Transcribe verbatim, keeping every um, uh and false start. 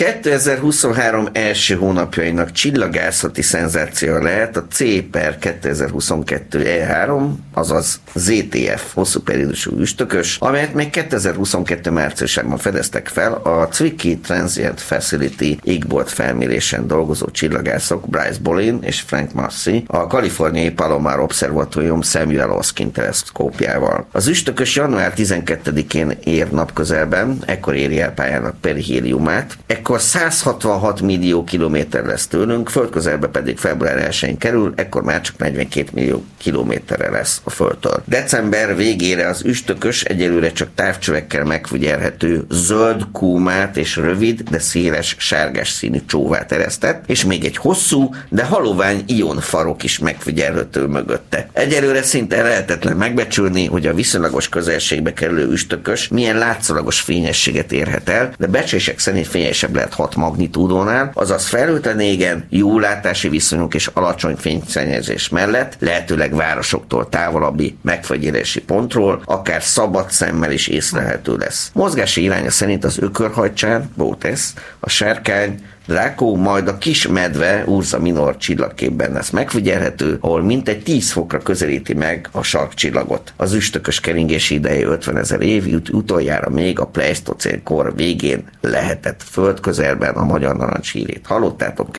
kétezer-huszonhárom első hónapjainak csillagászati szenzációja lehet a C per kétezer-huszonkettő E három, azaz zé té ef hosszú periódusú üstökös, amelyet még kétezer-huszonkettő márciusában fedeztek fel a Zwicky Transient Facility égbolt felmérésen dolgozó csillagászok Bryce Bolin és Frank Massey a kaliforniai Palomar Observatórium Samuel Oskin teleszkópjával. Az üstökös január tizenkettedikén ér napközelben, ekkor éri el pályának perihéliumát, ekkor száz hatvanhat millió kilométer lesz tőlünk, földközelbe pedig február elsején kerül, ekkor már csak negyvenkét millió kilométerre lesz a Földtől. December végére az üstökös egyelőre csak távcsövekkel megfigyelhető zöld kúmát és rövid, de széles sárgás színű csóvát eresztett, és még egy hosszú, de halovány ionfarok is megfigyelhető mögötte. Egyelőre szinte lehetetlen megbecsülni, hogy a viszonylagos közelségbe kerülő üstökös milyen látszólagos fényességet érhet el, de becslések szerint fényesebb lehet hat magnitúdónál, azaz felhőtlen égen, jó látási viszonyok és alacsony fényszennyezés mellett, lehetőleg városoktól távolabbi megfigyelési pontról, akár szabad szemmel is észlelhető lesz. Mozgási iránya szerint az ökörhajcsán, Bótesz, a sárkány, Draco, majd a kis medve Ursa Minor csillagképben lesz megfigyelhető, ahol mintegy tíz fokra közelíti meg a sarkcsillagot. Az üstökös keringési ideje ötvenezer év, utoljára még a pleisztocén kor végén lehetett földközelben. A magyar narancs hírét hallottátok,